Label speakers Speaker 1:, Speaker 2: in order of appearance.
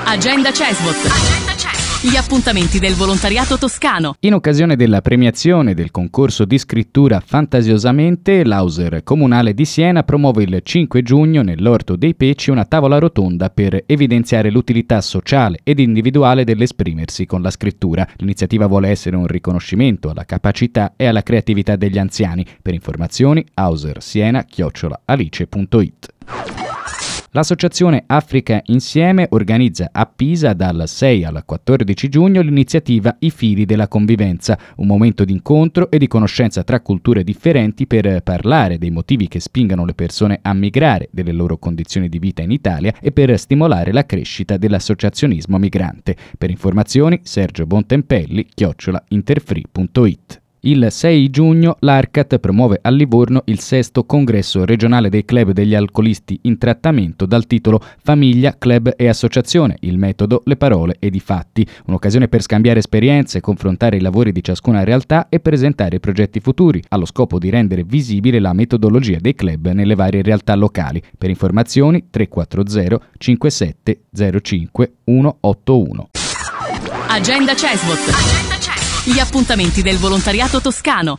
Speaker 1: Agenda CESVOT. Gli appuntamenti del volontariato toscano.
Speaker 2: In occasione della premiazione del concorso di scrittura Fantasiosamente, l'Auser Comunale di Siena promuove il 5 giugno nell'Orto dei Pecci una tavola rotonda per evidenziare l'utilità sociale ed individuale dell'esprimersi con la scrittura. L'iniziativa vuole essere un riconoscimento alla capacità e alla creatività degli anziani. Per informazioni ausersiena@alice.it. L'associazione Africa Insieme organizza a Pisa dal 6 al 14 giugno l'iniziativa I fili della convivenza, un momento di incontro e di conoscenza tra culture differenti per parlare dei motivi che spingano le persone a migrare, delle loro condizioni di vita in Italia e per stimolare la crescita dell'associazionismo migrante. Per informazioni Sergio Bontempelli @interfree.it. Il 6 giugno l'Arcat promuove a Livorno il 6° congresso regionale dei club degli alcolisti in trattamento dal titolo Famiglia, Club e Associazione, il metodo, le parole ed i fatti. Un'occasione per scambiare esperienze, confrontare i lavori di ciascuna realtà e presentare progetti futuri, allo scopo di rendere visibile la metodologia dei club nelle varie realtà locali. Per informazioni 340 57 05 181.
Speaker 1: Agenda CESVOT. Gli appuntamenti del volontariato toscano.